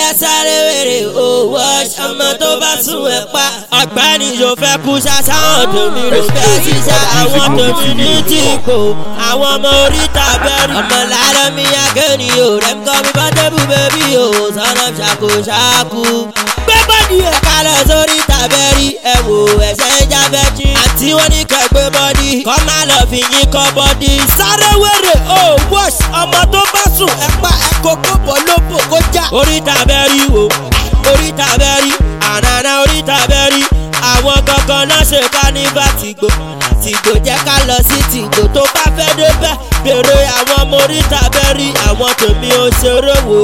Oya sáré wèrè owó ọmọ tó bá sùn ẹ̀ pa. Ọ̀gbẹ́ni yóò fẹ́ kú ṣáṣá àwọn tòmí ló fẹ́ ṣiṣẹ́ àwọn tòmí ní tìpó. Àwọn ọmọ oríta bẹ́rù. Ọmọ làárọ̀ mi àgẹ́ni o rẹ̀ ń kọ́ mi bá tẹ́bù bẹ́bí o sọ́nà ṣàkóṣàkú. Gbé bọ́dì ẹ̀ kalẹ̀ sórí tàbẹ́rí ẹ̀ wò ẹ̀ṣẹ̀ ń jábẹ́ jí. Àǹtí wọn ní kẹgbẹ́ bọ́dì kọ́ má lọ fi yín kọ́ bọ́dì. Sáré wèrè o wọ́ọ̀ṣì ọmọ tó bá sùn ẹ̀ pa ẹ̀ kókó bọ̀ lóbò kó já. Orí tàbẹ́rí wo orí tàbẹ́rí ànànà orí tàbẹ́rí. Àwọn gangan náà ṣe kánífà tìgbò tìgbò jẹ́ ká lọ sí tìgbò tó bá fẹ́ débẹ̀ bèrè àwọn ọmọ orí tàbẹ́rí. Àwọn tèmi ò ṣeré wo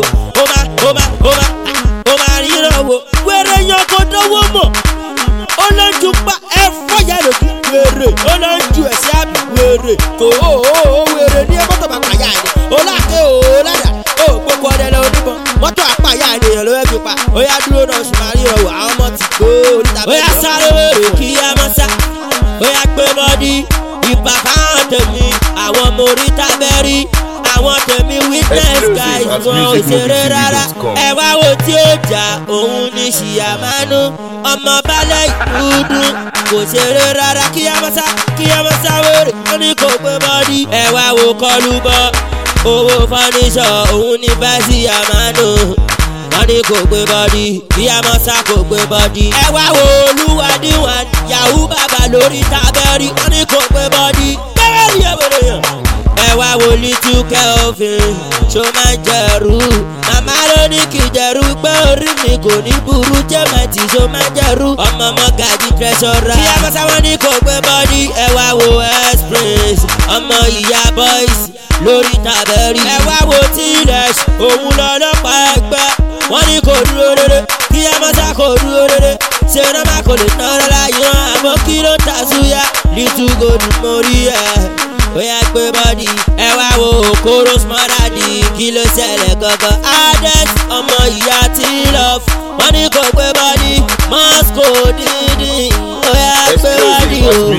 ó máa ríran wo. Wèrè yan kò dánwó mọ̀ ó lọ ju pa ẹ fọyà lòdì wèrè ó lọ ju ẹsẹ̀ àbí wèrè kò ó wèrè ní ẹ mọ́tò bàbá yá ni ó láké ó ládà ó gbogbo ọdẹ lọ oníbọn mọ́tò àpáyà ènìyàn ló fẹ́ fi pa ó yá dúró náà ṣùgbọ́n àríyàn wò àwọn ọmọ ti gbó oríta bẹ́ẹ̀. Ó yá sáré wèrè kí á mọ́ sá ó yá gbé bọ́dí ìbá fáwọn tèmi àwọn ọmọ oríta bẹ́rí. Àwọn tèmi witness guys wọn ò ṣeré rárá. Ẹ wá wo tí ó jà òun ní ṣìyàmánú ọmọ balẹ̀ ìdúdú kò ṣeré rárá. Kí á mọ́ sá wèrè ó ní kò gbé bọ́dí. Ẹ wá wo kọlu bọ́ owó fọ́níṣọ̀ òun ní fẹ́ ṣìyàmánú wọ́n ní kò gbé bọ́dí. Kí á mọ́ sá kò gbé bọ́dí. Ẹ wá wo olúwadíwọ̀n yahoo bàbá lórí tábẹ́rì wọ́n ní kò gbé bọ́dí. Bẹ́ẹ̀ ni èwèrè yàn. Ẹ wá wo little Kelvin ṣó máa ń jẹ̀rú. Màmá ló ní kí jẹ̀rú pé orí mi kò ní burú jẹ́ mẹ́tì ṣó máa ń jẹ̀rú. Ọmọ gàjí tẹ́sọ̀rà. Kí a sáwọn ní kò gbé bọ́dí. Ẹ wá wo express ọmọ ìyá boys lórí tàbẹ́rì. Ẹ wá wo T-Rex òun lọ́lọ́pàá ẹgbẹ́ wọ́n ní kò dúró dédé. Kí a mọ́ sá kò dúró dédé. Ṣé nọ́mbà kò lè tán rárá yan àmọ́ kí ló ta súyà little gold mórí ẹ̀. Ó yá gbé bọ́dì ẹ wá wo kóró smọ́dádì kí ló ṣẹlẹ̀ gangan. Ades ọmọ ìyá tí love wọ́n ní kò gbé bọ́dì Moscow dídì ó yá gbé bọ́dì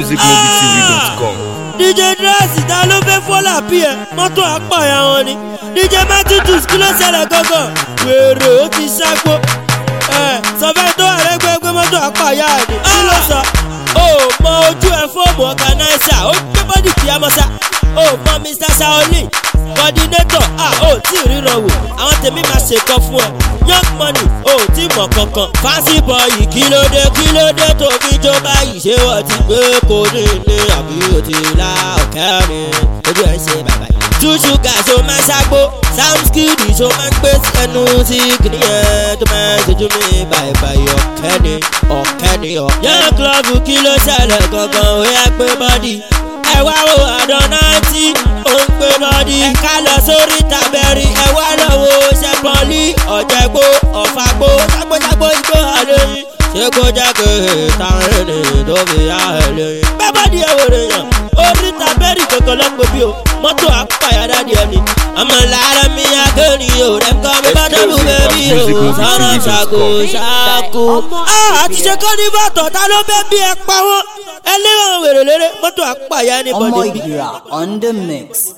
o. DJ Dress ta ló fẹ́ fọ́lá bí ẹ mọ́tò àpàyà wọn ni. DJ Matutus kí ló ṣẹlẹ̀ gangan. Wèrè ó ti ṣàgbó sọfẹ́ tó àrẹ́gbẹ́gbẹ́ mọ́tò àpàyà ni kí ló sọ. Ó mọ ojú ẹ fóòmù ọ̀gánáísà ó gbé bọ́dì kí á mọ́ sá. Ó mọ Mr. Saoli coordinator ó tí ì ríran wò àwọn tèmi máa ṣèkọ fún ẹ. Young money ó tí mọ̀ kankan. Fancy boy kí ló dé tó fi jó báyìí. Ṣé wọ́n ti gbé kó ní àbí o ti la ọ̀kẹ́ ni ojú ẹ̀ ṣe bàbá yìí. Two sugar ṣo máa ṣàgbó Samskidi ṣo máa ń gbé ẹnu sí kìnìyàn tó máa ń ṣojú mi báyìí ọ̀kẹ́ ni. Young club kí ló ṣẹlẹ̀ gangan ó yá gbé bọ́dì. Ẹ wá wo Adonati ó ń gbé bọ́dì. Ẹ ká lọ sórí tàbẹ́rì ẹ wá lọ wo ṣẹ́pọ̀lì ọ̀jẹ̀gbó ọ̀fàgbó jágbójágbó igbó àlóyìn. Ṣé kó jẹ́ kí táwọn ènìyàn tó fi yá ẹ lóyún. Bẹ́ẹ̀ bọ́dì ẹ wò rèèyàn orí tàbẹ́rì kankan lọ́pọ̀ bí o mọ́tò àpàyàdá di ẹni. Ọmọ làárọ̀ mi àgẹ́ni o rẹ̀ ń kọ́ mi bá dẹ́bù bẹ́bí o sọ́nà ṣàkóṣàkó. Àti ṣe kọ́ ní bàtọ̀ ta ló bẹ́ bí ẹ pa wọ́n. Ẹlẹ́wọ̀n wèrè léré mọ́tò àpàyà ní bọ́dì bí. Ọmọ Ìgbìrà on the mix.